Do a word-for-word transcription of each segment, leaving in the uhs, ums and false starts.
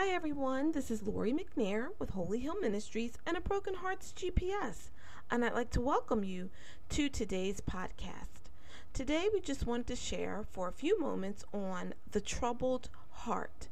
Hi everyone, this is Lori McNair with Holy Hill Ministries and a Broken Hearts G P S, and I'd like to welcome you to today's podcast. Today we just wanted to share for a few moments on the troubled heart.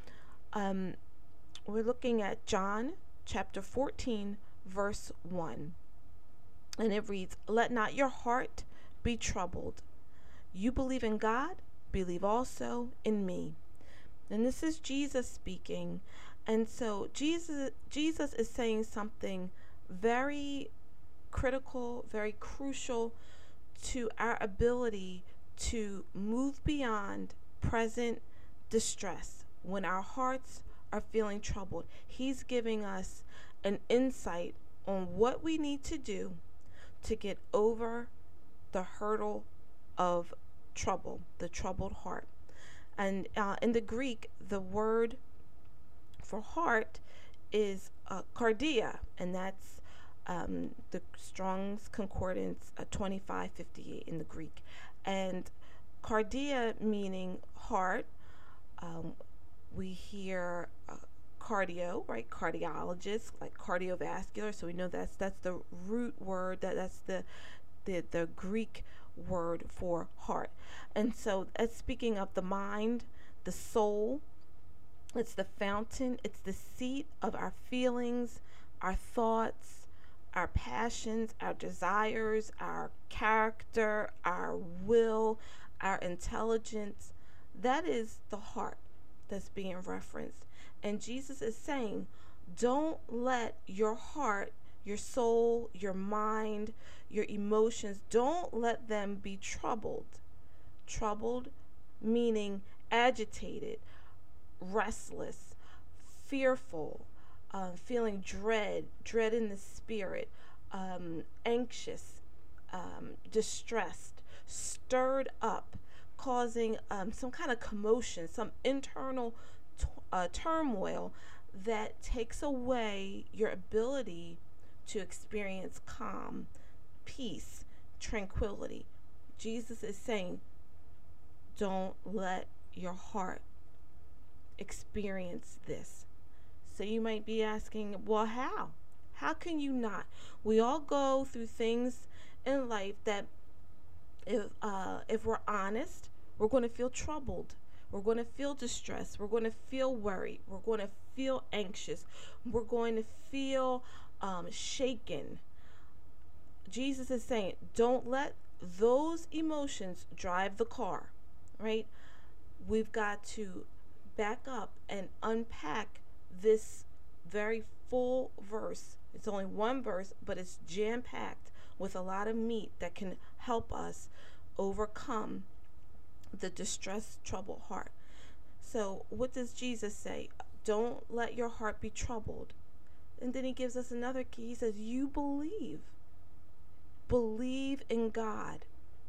Um, we're looking at John chapter fourteen, verse one, and it reads, "Let not your heart be troubled. You believe in God, believe also in me." And this is Jesus speaking. And so Jesus Jesus is saying something very critical, very crucial to our ability to move beyond present distress when our hearts are feeling troubled. He's giving us an insight on what we need to do to get over the hurdle of trouble, the troubled heart. And uh, in the Greek, the word for heart is uh, cardia, and that's um, the Strong's Concordance uh, twenty-five fifty-eight in the Greek. And cardia meaning heart, um, we hear uh, cardio, right? Cardiologist, like cardiovascular. So we know that's that's the root word. That that's the the the Greek word for heart. And so that's speaking of the mind, the soul. It's the fountain, it's the seat of our feelings, our thoughts, our passions, our desires, our character, our will, our intelligence. That is the heart that's being referenced. And Jesus is saying, don't let your heart, your soul, your mind, your emotions, don't let them be troubled. Troubled meaning agitated, restless, fearful, uh, feeling dread, dread in the spirit, um, anxious, um, distressed, stirred up, causing um, some kind of commotion, some internal t- uh, turmoil that takes away your ability to experience calm, peace, tranquility. Jesus is saying, don't let your heart experience this. So you might be asking, well, how? How can you not? We all go through things in life that if uh, if we're honest, we're going to feel troubled. We're going to feel distressed. We're going to feel worried. We're going to feel anxious. We're going to feel um, shaken. Jesus is saying, don't let those emotions drive the car, right? We've got to back up and unpack this very full verse. It's only one verse, but it's jam-packed with a lot of meat that can help us overcome the distressed, troubled heart. So what does Jesus say? Don't let your heart be troubled. And then he gives us another key. He says, you believe. Believe in God.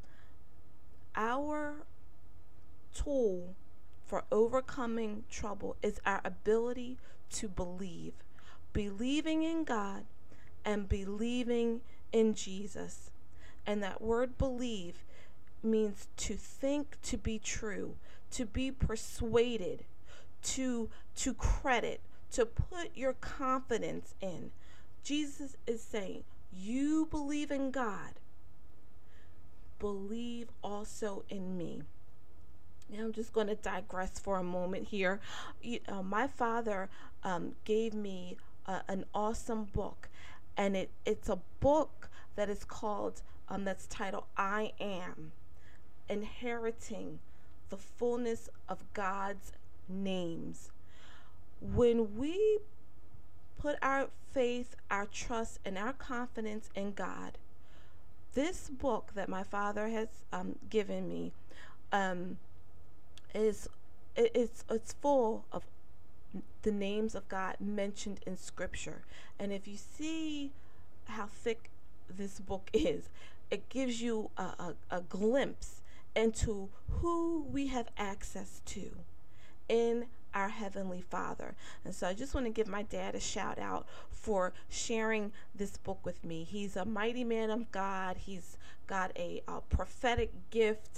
Our tool for overcoming trouble is our ability to believe. Believing in God and believing in Jesus. And that word believe means to think to be true, to be persuaded, to to credit, to put your confidence in. Jesus is saying, you believe in God, believe also in me. Now I'm just going to digress for a moment here. You, uh, my father um, gave me uh, an awesome book, and it, it's a book that is called, um, that's titled, I Am, Inheriting the Fullness of God's Names. When we put our faith, our trust, and our confidence in God, this book that my father has um, given me um, is it, it's it's full of the names of God mentioned in Scripture. And if you see how thick this book is, it gives you a, a, a glimpse into who we have access to in our Heavenly Father. And so I just want to give my dad a shout out for sharing this book with me. He's a mighty man of God. He's got a, a prophetic gift.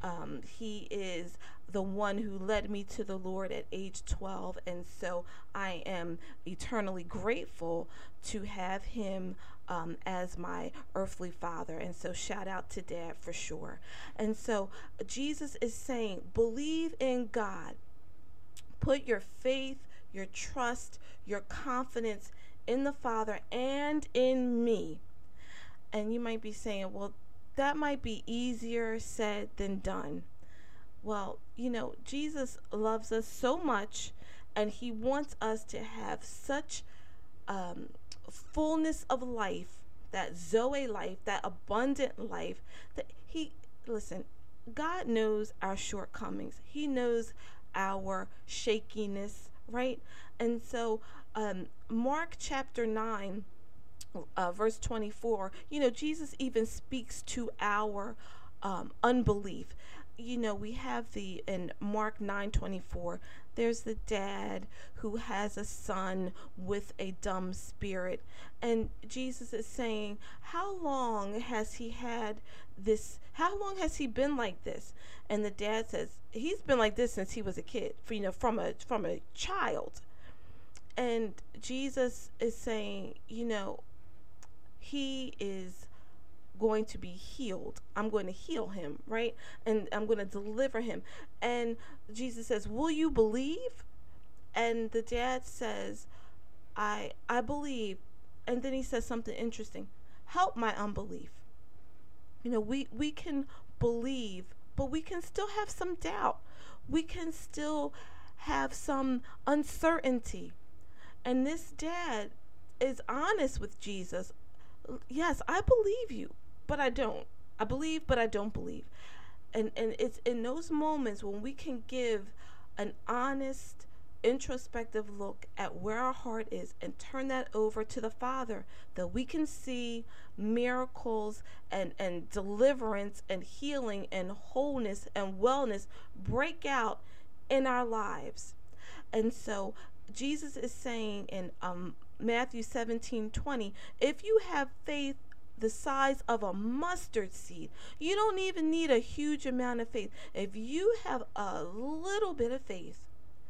Um, he is the one who led me to the Lord at age twelve, and so I am eternally grateful to have him um, as my earthly father. And so shout out to Dad for sure. And so Jesus is saying, believe in God. Put your faith, your trust, your confidence in the Father and in me. And you might be saying, well, that might be easier said than done. Well, you know, Jesus loves us so much, and he wants us to have such um, fullness of life, that Zoe life, that abundant life, that he, listen, God knows our shortcomings. He knows our shakiness, right? And so um, Mark chapter nine, uh, verse twenty-four, you know, Jesus even speaks to our um, unbelief. You know, we have the, in Mark nine twenty-four, there's the dad who has a son with a dumb spirit. And Jesus is saying, how long has he had this? How long has he been like this? And the dad says, he's been like this since he was a kid, for, you know, from a, from a child. And Jesus is saying, you know, he is going to be healed. I'm going to heal him, right? And I'm going to deliver him. And Jesus says, will you believe? And the dad says, I I believe. And then he says something interesting. Help my unbelief. You know, we, we can believe, but we can still have some doubt. We can still have some uncertainty. And this dad is honest with Jesus. Yes, I believe you, but I don't. I believe, but I don't believe. And and it's in those moments when we can give an honest, introspective look at where our heart is and turn that over to the Father, that we can see miracles and, and deliverance and healing and wholeness and wellness break out in our lives. And so Jesus is saying in um, Matthew seventeen twenty, if you have faith the size of a mustard seed, you don't even need a huge amount of faith. If you have a little bit of faith,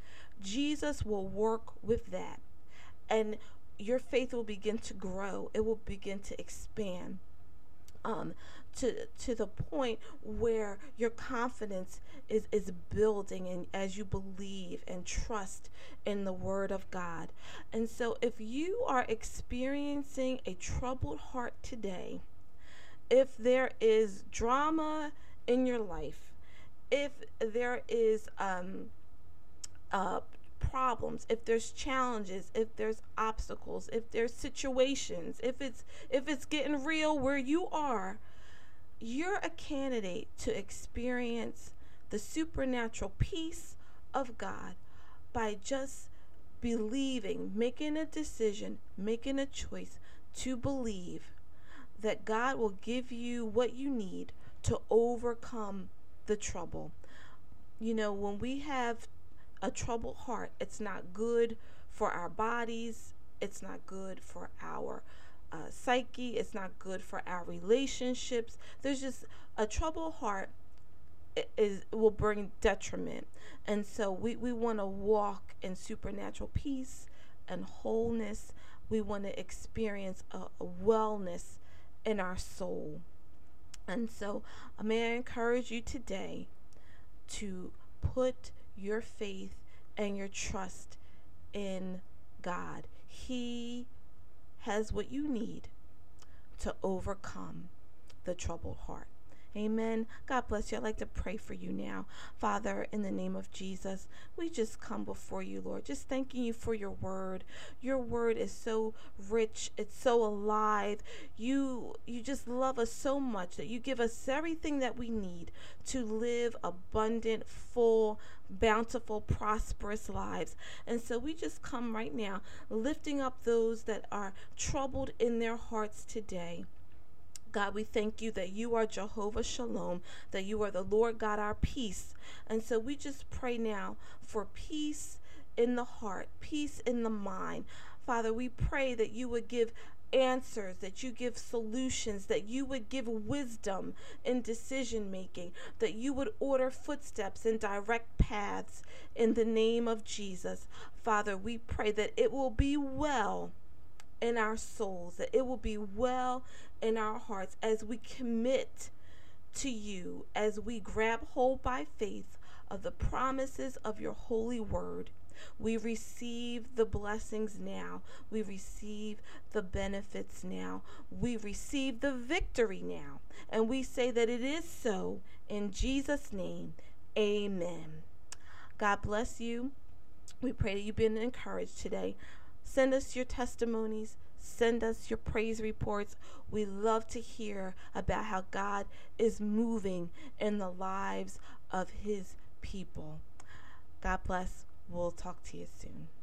Jesus will work with that. And your faith will begin to grow. It will begin to expand. Um, to to the point where your confidence is, is building, and as you believe and trust in the Word of God. And so if you are experiencing a troubled heart today, if there is drama in your life, if there is um, uh, problems, if there's challenges, if there's obstacles, if there's situations, if it's if it's getting real where you are, you're a candidate to experience the supernatural peace of God by just believing, making a decision, making a choice to believe that God will give you what you need to overcome the trouble. You know, when we have a troubled heart, it's not good for our bodies. It's not good for our uh, psyche. It's not good for our relationships. There's just a troubled heart is will bring detriment. And so we, we want to walk in supernatural peace and wholeness. We want to experience a, a wellness in our soul. And so uh, may I encourage you today to put your faith and your trust in God. He has what you need to overcome the troubled heart. Amen. God bless you. I'd like to pray for you now. Father, in the name of Jesus, we just come before you, Lord, just thanking you for your word. Your word is so rich. It's so alive. You you just love us so much that you give us everything that we need to live abundant, full, bountiful, prosperous lives. And so we just come right now, lifting up those that are troubled in their hearts today. God, we thank you that you are Jehovah Shalom, that you are the Lord God, our peace. And so we just pray now for peace in the heart, peace in the mind. Father, we pray that you would give answers, that you give solutions, that you would give wisdom in decision making, that you would order footsteps and direct paths in the name of Jesus. Father, we pray that it will be well in our souls, that it will be well in our hearts as we commit to you, as we grab hold by faith of the promises of your holy word. We receive the blessings now. We receive the benefits now. We receive the victory now. And we say that it is so in Jesus' name. Amen. God bless you. We pray that you've been encouraged today. Send us your testimonies. Send us your praise reports. We love to hear about how God is moving in the lives of his people. God bless. We'll talk to you soon.